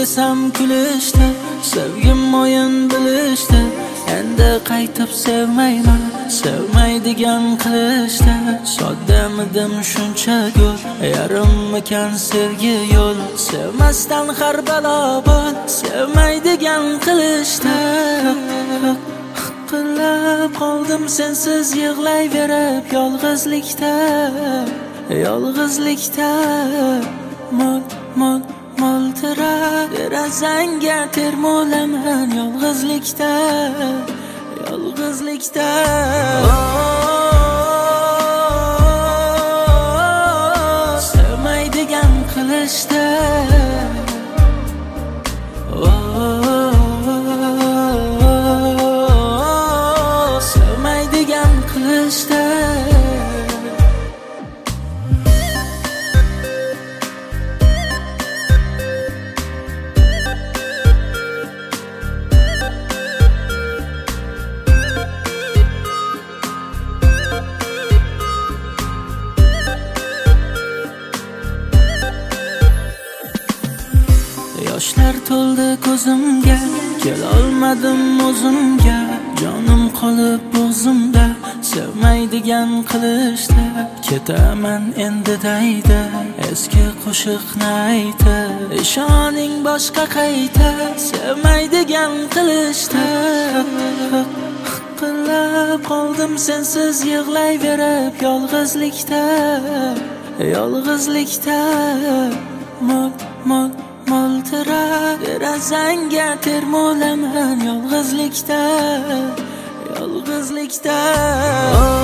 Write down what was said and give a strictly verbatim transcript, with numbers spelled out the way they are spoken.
desam kulishdi, sevgim o'yin bilishdi. Endi qaytib sevmayman, sevmaydigan qilishdi. Soddamidim shuncha gul, yarimmikan sevgi yo'l. Sevmasdan har balo bor, sevmaydigan qilishdi. Qilib qoldim sensiz yig'layverib yolg'izlikda, yolg'izlikda. Mol mol moltirab derazangga termulaman yolg'izlikda, yolg'izlikda. Sevmaydigan qilishdi, sevmaydigan qilishdi. Yoshlar to'ldi ko'zimga, kelolmadim o'zimga. Jonim qolib bo'g'zimda, sevmaydigan qilishdi. Ketaman endi daydi, eski qo'shiqni aytib. Ishoning boshqa qayta, sevmaydigan qilishdi. Qilib qoldim sensiz yig'layverib yolg'izlikda, yolg'izlikda. Mol mol moltirab derazangga termulaman yolg'izlikda, yolg'izlikda.